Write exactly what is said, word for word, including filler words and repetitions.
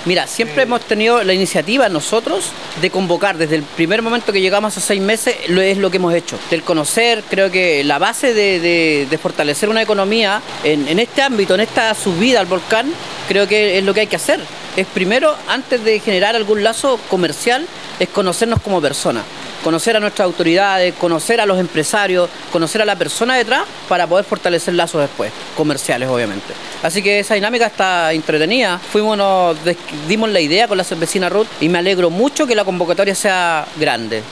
Mira, siempre hemos tenido la iniciativa nosotros de convocar desde el primer momento que llegamos a seis meses, lo es lo que hemos hecho. Del conocer, creo que la base de, de, de fortalecer una economía en, en este ámbito, en esta subida al volcán, creo que es lo que hay que hacer. Es primero, antes de generar algún lazo comercial, es conocernos como personas. Conocer a nuestras autoridades, conocer a los empresarios, conocer a la persona detrás para poder fortalecer lazos después, comerciales obviamente. Así que esa dinámica está entretenida. Fuimos, nos dimos la idea con la cervecina Ruth y me alegro mucho que la convocatoria sea grande.